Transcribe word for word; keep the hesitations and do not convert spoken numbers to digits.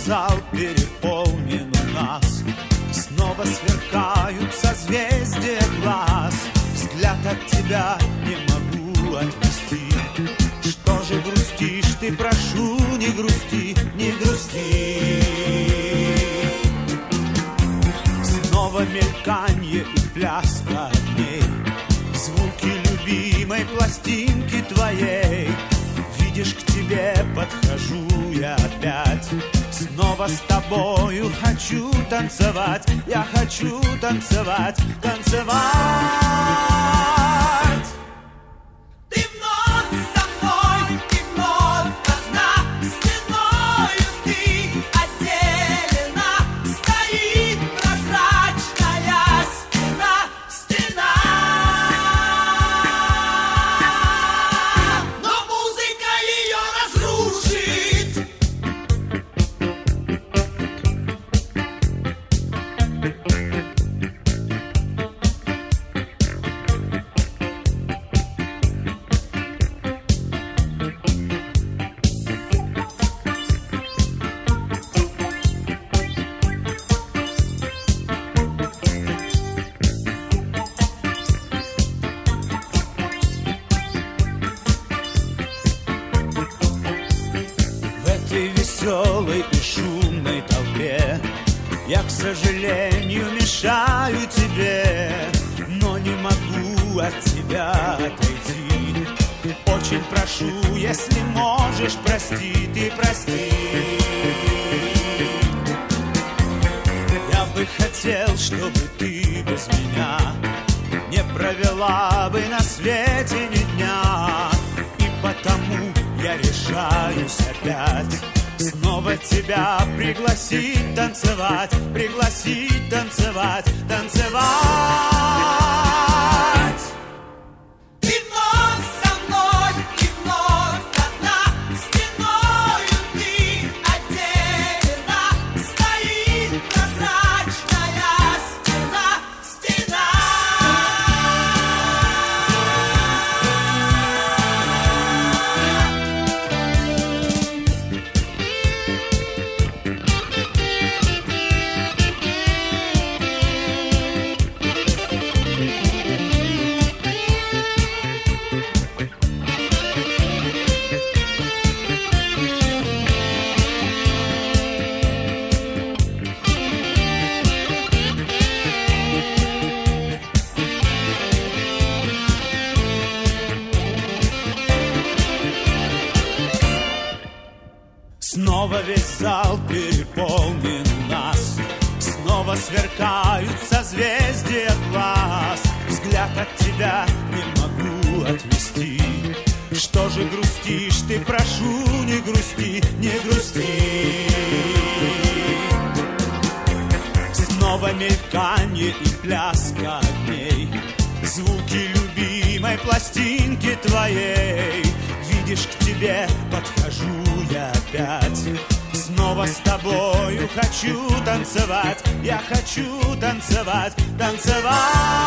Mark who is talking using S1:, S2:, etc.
S1: зал переполнен у нас. Снова сверкают созвездия глаз. Взгляд от тебя не могу отвести. Что же грустишь ты, прошу, не грусти, не грусти. Снова мельканье и пляска огней, звуки любимой пластинки твоей. Видишь, к тебе подхожу я опять. Снова с тобою хочу танцевать. Я хочу танцевать, танцевать. Ты вновь со мной, ты вновь одна. Стеною ты отделена. Стоит прозрачная стена, стена. Но музыка ее разрушит. Веселой и шумной толпе я, к сожалению, мешаю тебе, но не могу от тебя отойти. Очень прошу, если можешь, прости, ты прости. Я бы хотел, чтобы ты без меня не провела бы на свете ни дня. И потому я решаюсь опять снова тебя пригласить танцевать, пригласить танцевать, танцевать. Ты вновь со мной, и вновь одна. Стеною ты отделена. Стоит прозрачная стена, стена. Снова весь зал переполнен у нас. Снова сверкают созвездия глаз. Взгляд от тебя не могу отвести. Что же грустишь ты, прошу, не грусти, не грусти. Снова мельканье и пляска огней, звуки любимой пластинки твоей. Видишь, к тебе подхожу я опять. Снова с тобою хочу танцевать. Я хочу танцевать, танцевать.